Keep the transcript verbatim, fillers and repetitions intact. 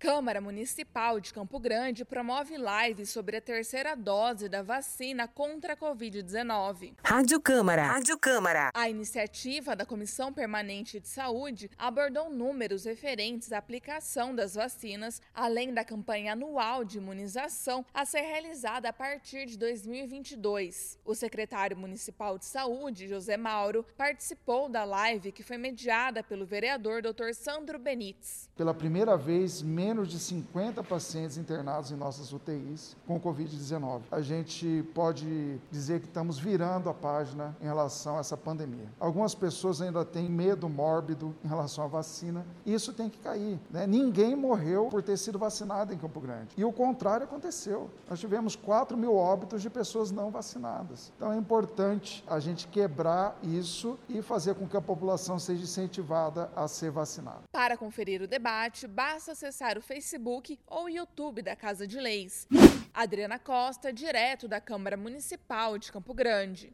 Câmara Municipal de Campo Grande promove live sobre a terceira dose da vacina contra a covid dezenove. Rádio Câmara. Rádio Câmara. A iniciativa da Comissão Permanente de Saúde abordou números referentes à aplicação das vacinas, além da campanha anual de imunização a ser realizada a partir de dois mil e vinte e dois. O secretário municipal de Saúde, José Mauro, participou da live que foi mediada pelo vereador doutor Sandro Benites. Pela primeira vez, menos de cinquenta pacientes internados em nossas U T Is com covid dezenove. A gente pode dizer que estamos virando a página em relação a essa pandemia. Algumas pessoas ainda têm medo mórbido em relação à vacina. Isso tem que cair, né? Ninguém morreu por ter sido vacinado em Campo Grande. E o contrário aconteceu. Nós tivemos quatro mil óbitos de pessoas não vacinadas. Então é importante a gente quebrar isso e fazer com que a população seja incentivada a ser vacinada. Para conferir o debate, basta acessar o Facebook ou YouTube da Casa de Leis. Adriana Costa, direto da Câmara Municipal de Campo Grande.